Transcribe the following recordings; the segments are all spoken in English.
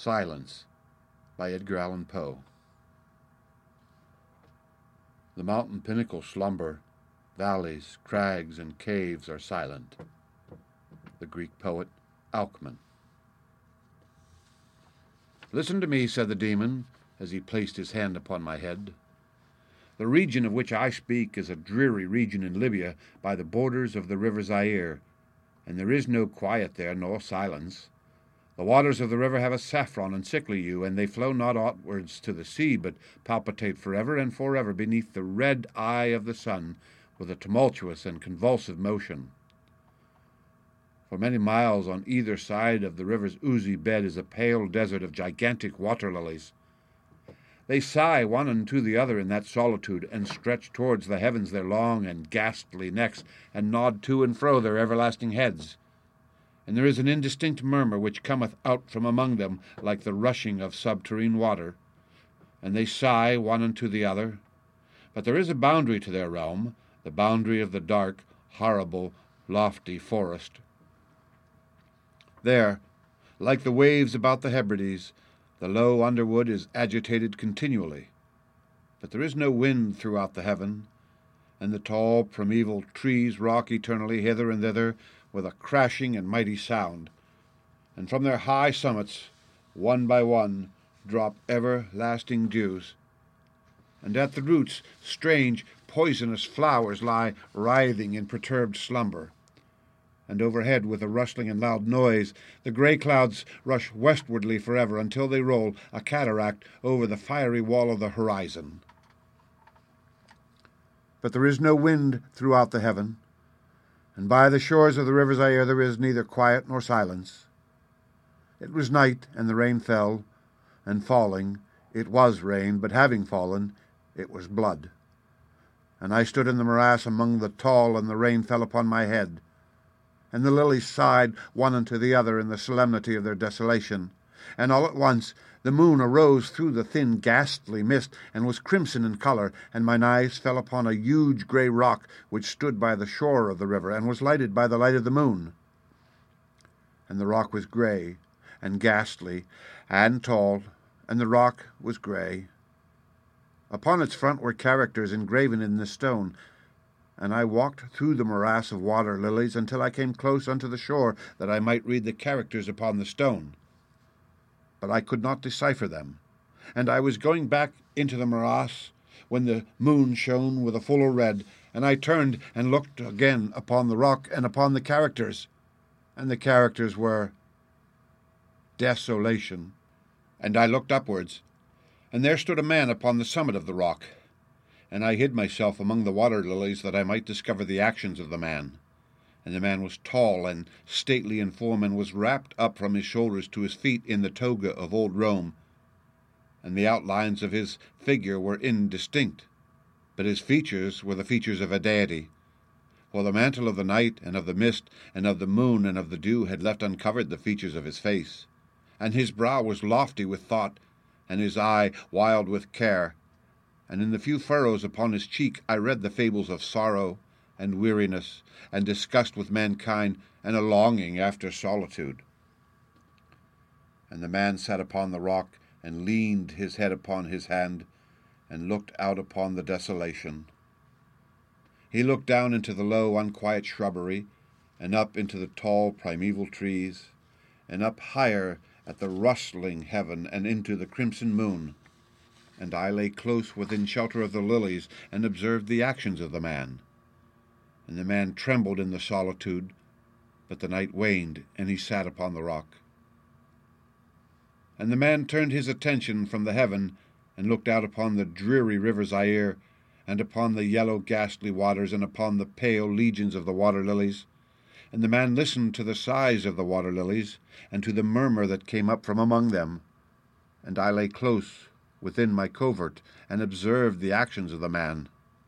Silence by Edgar Allan Poe. The mountain pinnacles slumber, valleys, crags, and caves are silent. The Greek poet Alcman. Listen to me, said the demon, as he placed his hand upon my head. The region of which I speak is a dreary region in Libya by the borders of the river Zaire, and there is no quiet there nor silence. The waters of the river have a saffron and sickly hue, and they flow not outwards to the sea, but palpitate forever and forever beneath the red eye of the sun with a tumultuous and convulsive motion. For many miles on either side of the river's oozy bed is a pale desert of gigantic water lilies. They sigh one unto the other in that solitude, and stretch towards the heavens their long and ghastly necks, and nod to and fro their everlasting heads. And there is an indistinct murmur which cometh out from among them like the rushing of subterrene water, and they sigh one unto the other. But there is a boundary to their realm, the boundary of the dark, horrible, lofty forest. There, like the waves about the Hebrides, the low underwood is agitated continually, but there is no wind throughout the heaven, and the tall primeval trees rock eternally hither and thither with a crashing and mighty sound, and from their high summits, one by one, drop everlasting dews, and at the roots strange poisonous flowers lie writhing in perturbed slumber, and overhead with a rustling and loud noise the grey clouds rush westwardly forever until they roll a cataract over the fiery wall of the horizon. But there is no wind throughout the heaven, and by the shores of the river Zaire there is neither quiet nor silence. It was night, and the rain fell, and falling, it was rain, but having fallen, it was blood. And I stood in the morass among the tall, and the rain fell upon my head, and the lilies sighed one unto the other in the solemnity of their desolation, and all at once the moon arose through the thin ghastly mist, and was crimson in colour, and mine eyes fell upon a huge grey rock which stood by the shore of the river, and was lighted by the light of the moon. And the rock was grey, and ghastly, and tall, and the rock was grey. Upon its front were characters engraven in the stone, and I walked through the morass of water lilies until I came close unto the shore, that I might read the characters upon the stone. But I could not decipher them, and I was going back into the morass when the moon shone with a fuller red, and I turned and looked again upon the rock and upon the characters, and the characters were desolation. And I looked upwards, and there stood a man upon the summit of the rock, and I hid myself among the water lilies that I might discover the actions of the man. And the man was tall and stately in form, and was wrapped up from his shoulders to his feet in the toga of old Rome, and the outlines of his figure were indistinct, but his features were the features of a deity, for the mantle of the night and of the mist and of the moon and of the dew had left uncovered the features of his face, and his brow was lofty with thought, and his eye wild with care, and in the few furrows upon his cheek I read the fables of sorrow and weariness, and disgust with mankind, and a longing after solitude. And the man sat upon the rock, and leaned his head upon his hand, and looked out upon the desolation. He looked down into the low, unquiet shrubbery, and up into the tall, primeval trees, and up higher at the rustling heaven, and into the crimson moon. And I lay close within shelter of the lilies, and observed the actions of the man. And the man trembled in the solitude, but the night waned, and he sat upon the rock. And the man turned his attention from the heaven, and looked out upon the dreary river Zaire, and upon the yellow ghastly waters, and upon the pale legions of the water lilies. And the man listened to the sighs of the water lilies, and to the murmur that came up from among them. And I lay close within my covert, and observed the actions of the man.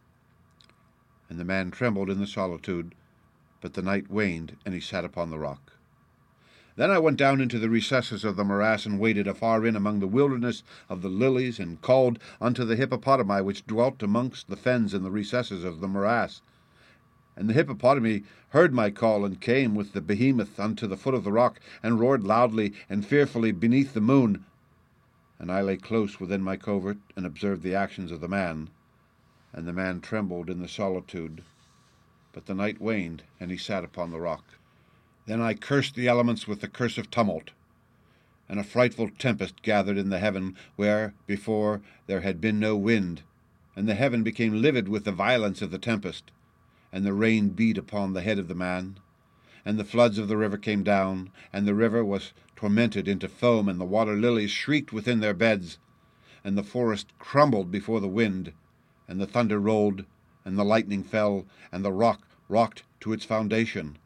And the man trembled in the solitude, but the night waned, and he sat upon the rock. Then I went down into the recesses of the morass, and waded afar in among the wilderness of the lilies, and called unto the hippopotami which dwelt amongst the fens in the recesses of the morass. And the hippopotame heard my call, and came with the behemoth unto the foot of the rock, and roared loudly and fearfully beneath the moon. And I lay close within my covert, and observed the actions of the man. And the man trembled in the solitude. But the night waned, and he sat upon the rock. Then I cursed the elements with the curse of tumult. And a frightful tempest gathered in the heaven, where before there had been no wind. And the heaven became livid with the violence of the tempest. And the rain beat upon the head of the man. And the floods of the river came down, and the river was tormented into foam, and the water lilies shrieked within their beds. And the forest crumbled before the wind, and the thunder rolled, and the lightning fell, and the rock rocked to its foundation.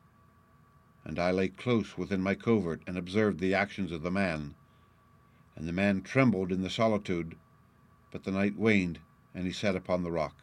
And I lay close within my covert, and observed the actions of the man. And the man trembled in the solitude, but the night waned, and he sat upon the rock.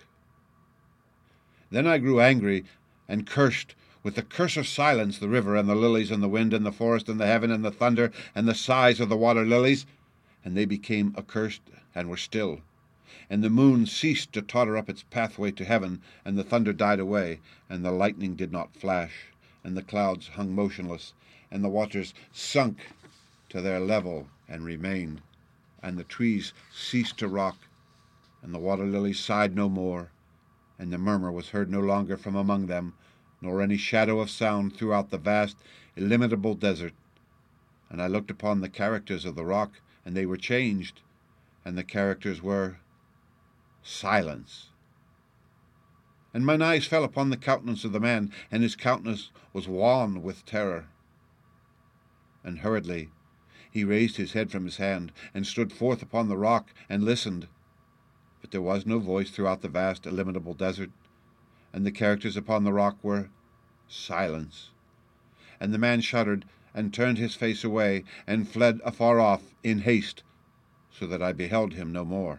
Then I grew angry, and cursed with the curse of silence the river, and the lilies, and the wind, and the forest, and the heaven, and the thunder, and the sighs of the water lilies. And they became accursed, and were still. And the moon ceased to totter up its pathway to heaven, and the thunder died away, and the lightning did not flash, and the clouds hung motionless, and the waters sunk to their level and remained, and the trees ceased to rock, and the water lilies sighed no more, and the murmur was heard no longer from among them, nor any shadow of sound throughout the vast, illimitable desert. And I looked upon the characters of the rock, and they were changed, and the characters were silence. And mine eyes fell upon the countenance of the man, and his countenance was wan with terror. And hurriedly he raised his head from his hand, and stood forth upon the rock, and listened. But there was no voice throughout the vast, illimitable desert, and the characters upon the rock were silence. And the man shuddered, and turned his face away, and fled afar off in haste, so that I beheld him no more.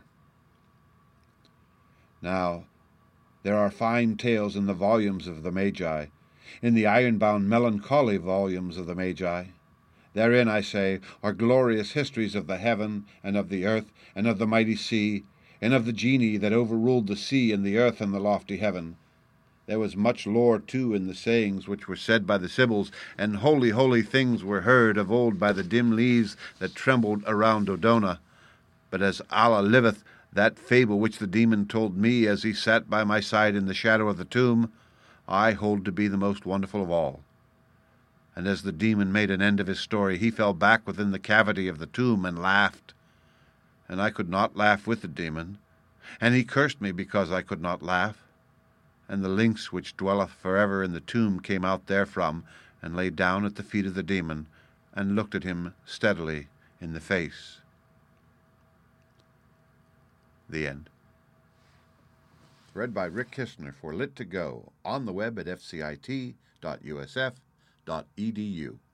Now there are fine tales in the volumes of the Magi, in the iron-bound melancholy volumes of the Magi. Therein, I say, are glorious histories of the heaven, and of the earth, and of the mighty sea, and of the genii that overruled the sea and the earth and the lofty heaven. There was much lore, too, in the sayings which were said by the Sibyls, and holy, holy things were heard of old by the dim leaves that trembled around Dodona. But as Allah liveth, that fable which the demon told me as he sat by my side in the shadow of the tomb, I hold to be the most wonderful of all. And as the demon made an end of his story, he fell back within the cavity of the tomb and laughed. And I could not laugh with the demon, and he cursed me because I could not laugh. And the lynx which dwelleth forever in the tomb came out therefrom, and lay down at the feet of the demon, and looked at him steadily in the face. The end. Read by Rick Kistner for Lit2Go, on the web at fcit.usf.edu.